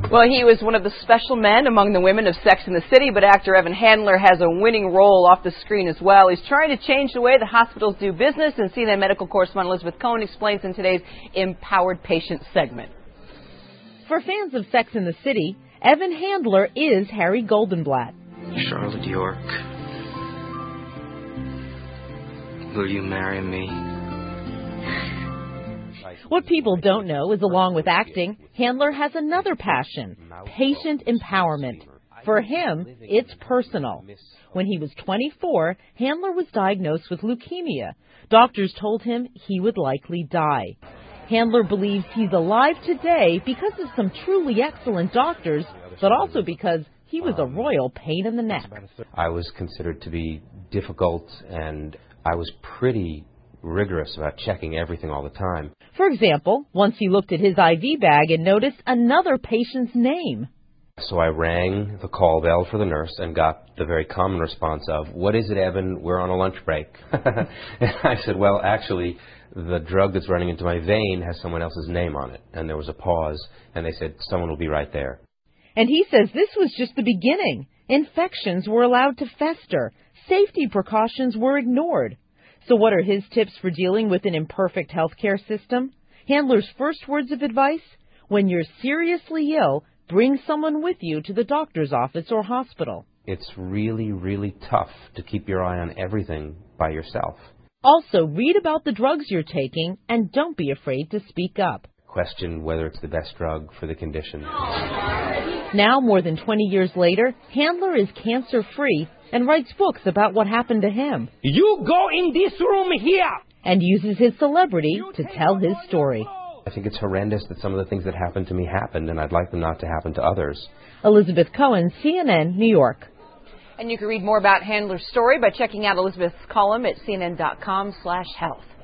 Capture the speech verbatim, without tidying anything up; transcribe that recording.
Well, he was one of the special men among the women of Sex and the City, but actor Evan Handler has a winning role off the screen as well. He's trying to change the way the hospitals do business, and C N N medical correspondent Elizabeth Cohen explains in today's Empowered Patient segment. For fans of Sex and the City, Evan Handler is Harry Goldenblatt. Charlotte York, will you marry me? What people don't know is, along with acting, Handler has another passion, patient empowerment. For him, it's personal. When he was twenty-four, Handler was diagnosed with leukemia. Doctors told him he would likely die. Handler believes he's alive today because of some truly excellent doctors, but also because he was a royal pain in the neck. I was considered to be difficult, and I was pretty rigorous about checking everything all the time. For example, once he looked at his I V bag and noticed another patient's name. So I rang the call bell for the nurse and got the very common response of, "What is it, Evan? We're on a lunch break." And I said, "Well, actually, the drug that's running into my vein has someone else's name on it." And there was a pause, and they said, "Someone will be right there." And he says this was just the beginning. Infections were allowed to fester. Safety precautions were ignored. So what are his tips for dealing with an imperfect healthcare system? Handler's first words of advice: when you're seriously ill, bring someone with you to the doctor's office or hospital. It's really, really tough to keep your eye on everything by yourself. Also, read about the drugs you're taking and don't be afraid to speak up. Question whether it's the best drug for the condition. Now, more than twenty years later, Handler is cancer-free and writes books about what happened to him. You go in this room here! And uses his celebrity to tell his story. I think it's horrendous that some of the things that happened to me happened, and I'd like them not to happen to others. Elizabeth Cohen, C N N, New York. And you can read more about Handler's story by checking out Elizabeth's column at C N N dot com slash health.